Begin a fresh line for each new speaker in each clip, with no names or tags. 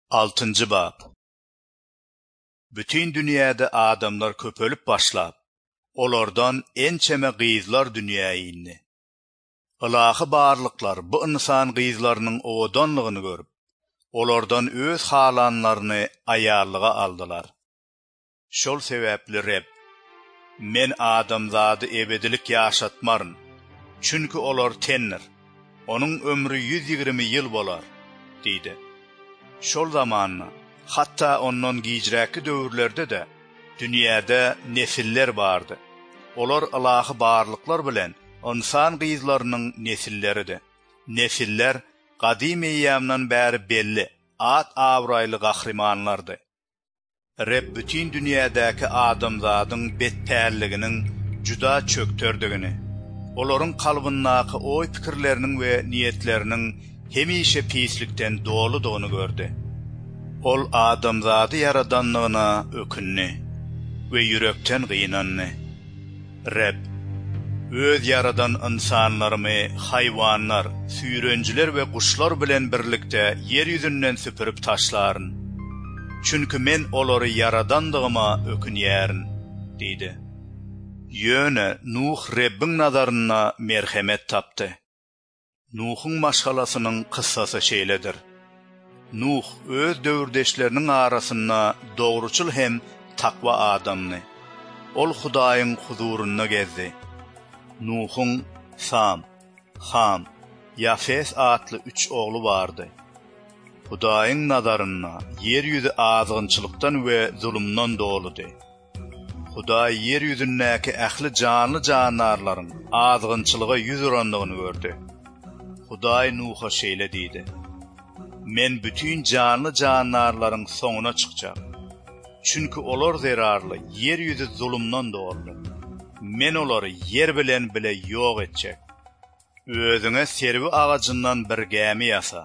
6. bab. Bütün dünyada adamlar köpölüp başlap, olardan en çeme gıyızlar dünyayini. Ilahı barlıklar bu insan gıyızlarının oğdanlığını görüp, olardan öz halanlarını ayarlığa aldılar. Şol sebepli Reb, men adamzadı ebedilik yaşatmarın, çünkü olar tennir, onun ömrü 120 yıl bolar, deydi. Şol zamanına, hatta ondan giyicraki dövrlerde de dünyada nesiller vardı. Olar Allah'ı barlıklar bilen insan gıyızlarının nesilleridir. Nesiller qadim eyyamdan beri belli, at avraylı qahrimanlardı. Reb bütün dünyadaki adamzadın betperliginin juda çöktürdüğünü, oların kalbındaki oy fikirlerinin ve niyetlerinin hemişe pislikten doluduğunu gördü. Ol adamzadı yaradanlığına ökünni ve yürekten gıynanni. Reb, öz yaradan insanlarımı hayvanlar, süyrenciler ve kuşlar bilen birlikte yeryüzünden süpürüp taşların. Çünkü men olary yaradandığıma ökünyerin, deydi. Yöne Nuh Rebbin nazarına merhamet taptı. Nuh'un maşgalasının kıssası şeyledir. Nuh öz dövrdeşlerinin arasında doğruçul hem takva adamını. Ol Hudaýyň huzuruna gezdi. Nuh'un Sam, Ham, Yafes adlı 3 oğlu vardı. Hudaýyň nazarına yeryüzü azgınçılıktan ve zulümden doludy. Hudaý yeryüzündäki ähli canlı canarlaryň azgınçylyga yüz urandygyny gördü. Hudaý Nuh'a şeýle diýdi: Men bütün canlı canarlaryň soňuna çykjak. Çünkü olar zerarly, yeryüzü zulümden doludy. Men olary yer bilen bile ýok etjek. Özüňe serbi agajyndan bir gämi ýasa.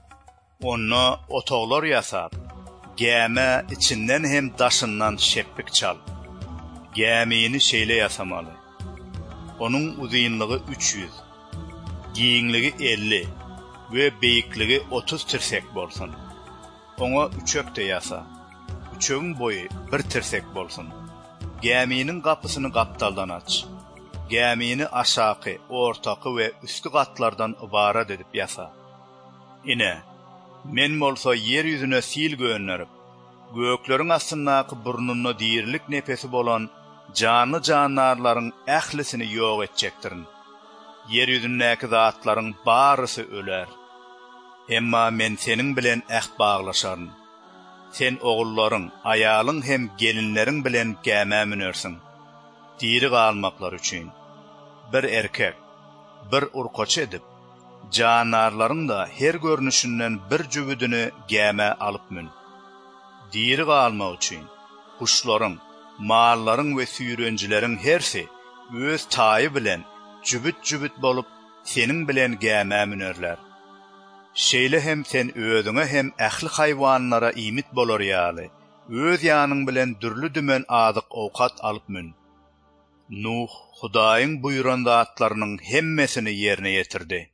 Onu otoglar ýasap, gäme içinden hem daşyndan şeppik çal. Gämini şeýle ýasamaly. Onun uzunlygy 300, giňligi 50 ve beýikligi 30 tirsek bolsun. Oňa üçekde ýasa. Üçegiň boyu 1 tirsek bolsun. Gäminiň gapysyny gapdaldan aç. Gämini aşaky, ortaky we üstü gatlardan ibarat edip ýasa. Ine, men bolsa yer ýüzüne sil gönnürip, gökleriň astyndaky burnuny diýirlik nefesi bolan canlı canarlaryň ählisini ýok etjekdirin. Yer ýüzündäki zatlaryň barysy öler. Emma men seniň bilen ähd baglaşaryn. Sen ogullaryň, aýalyň hem gelinleriň bilen gäme münersiň. Diri galmaklar üçin. Bir erkek, bir urqaç edip, canarlaryň da her görnüşinden bir jübüdini gäme alyp mün. Diri galmak üçin kuşlaryň, mallaryň we süýrencileriň hersi öz taýy bilen jübüt bolup seniň bilen gäme münerler. Şeýle hem sen özüňe hem ähli haýwanlara imit bolar ýaly, öz ýanyň bilen dürli dümen adyk owkat alyp mün. Nuh Hudaýyň buýran zatlarynyň hemmesini ýerine ýetirdi.